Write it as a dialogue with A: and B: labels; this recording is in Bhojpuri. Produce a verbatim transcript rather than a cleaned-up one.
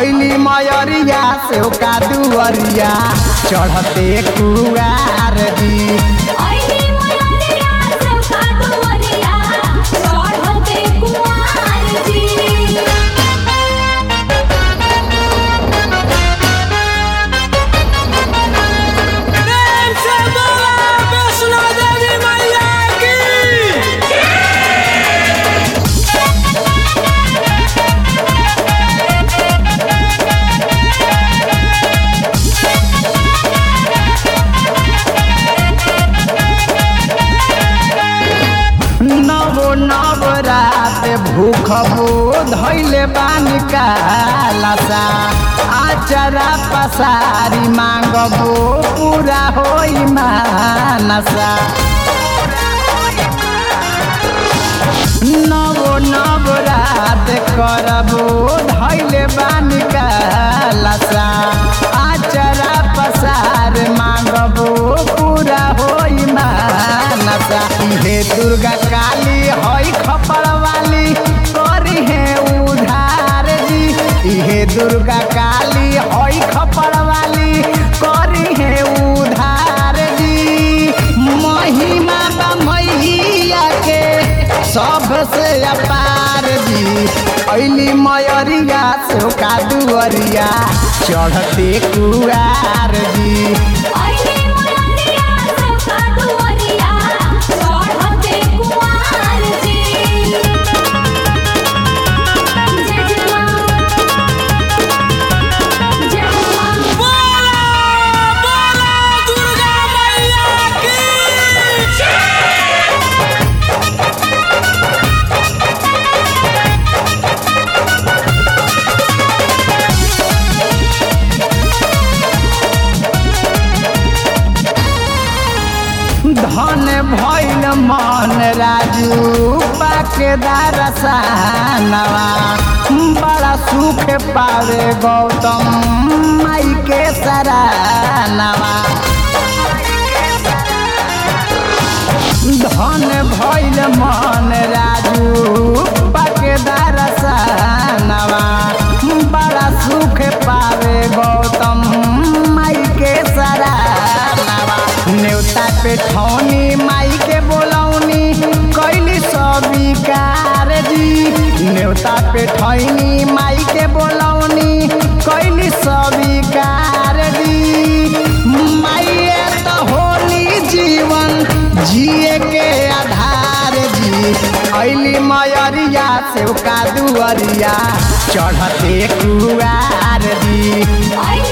A: ऐली मयरिया से का दुअरिया चढ़ते कुआर दी। नवरात भूखबो धैले बानी कालसा आचरा पसारी मांगबो पूरा होई मानसा। नवो नवरात करबो धैले बानी कालसा आचरा पसार मांगबो पूरा होई मानसा। हे दुर्गा काली हई खपड़ वाली करी है उधार जी। हे दुर्गा काली हई खपड़ वाली करी है उधार जी। महिमा मैया के सबसे अपार जी। ऐली मयरिया से का दुअरिया चढ़ते कुआर जी। धन भैल मन राजू पाकेदार सानवा बड़ा सुख पावे गौतम माई के सरानवा। धन भैल मन राजू पाकेदार सानवा बड़ा सुख पावे गौतम माई के सरानवा। न्योता पे ठौनी माई के बोलौनी कैली स्वीकार जी। न्योता पे ठौनी माई के बोलौनी कैली स्वीकार जी। माइए तो होली जीवन जिए के आधार जी। ऐली मयरिया से का दुअरिया चढ़ते कुआर जी।